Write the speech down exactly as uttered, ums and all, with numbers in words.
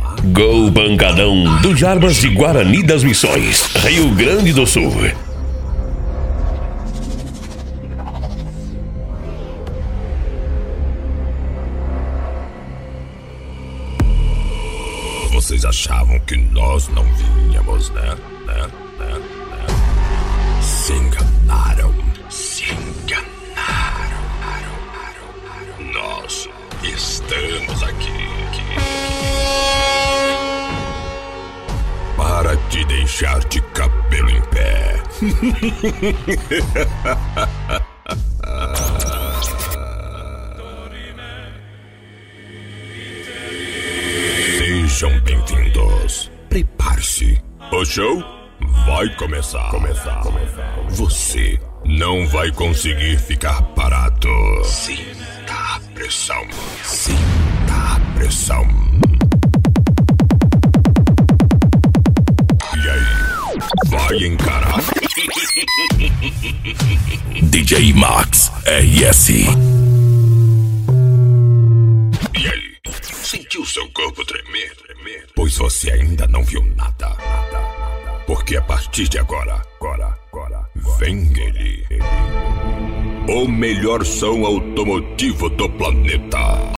Gol Pancadão do Jarbas de Guarani das Missões, Rio Grande do Sul. Vocês achavam que nós não vinhamos, né? Né? Né? Né? Se enganaram. Se enganaram. Nós estamos aqui, aqui, aqui. Para te deixar de cabelo em pé. Sejam bem-vindos. Prepare-se. O show vai começar. Começar. Começar. Você não vai conseguir ficar parado. Sinta a pressão. Sinta a pressão. E aí? Vai encarar? D J Max R S. E aí? Sentiu seu corpo tremer, tremer? Pois você ainda não viu nada, nada, nada. Porque a partir de agora, agora, agora, vem ele. ele. O melhor som automotivo do planeta.